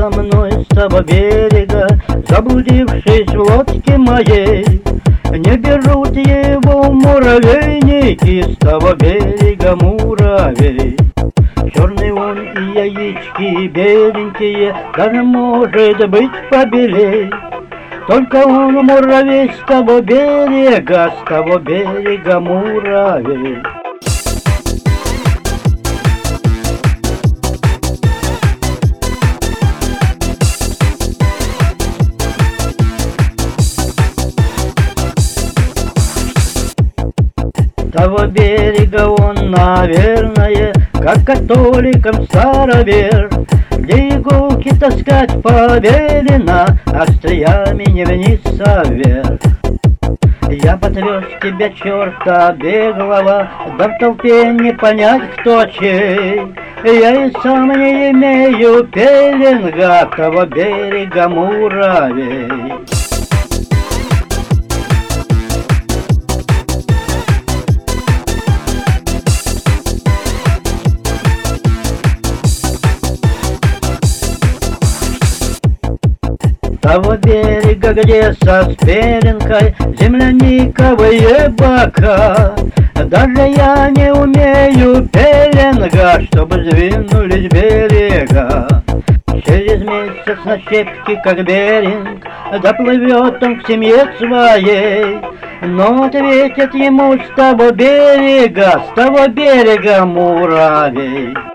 со мной с того берега, заблудившись в лодке моей. Не берут его муравейники с того берега муравей. Черный он и яички беленькие, даже может быть побелей. Только он муравей с того берега муравей. Того берега он, наверное, как католикам старовер, где иголки таскать повелено, остриями не вниз, а вверх. Я подвез тебя, черта беглого, да в толпе не понять, кто чей. Я и сам не имею пеленга того берега муравей. Того берега, где со спеленкой земляниковые бока, даже я не умею пеленга, чтобы сдвинулись берега. Через месяц на щепке, как беринг, доплывет он к семье своей. Но ответит ему с того берега муравей.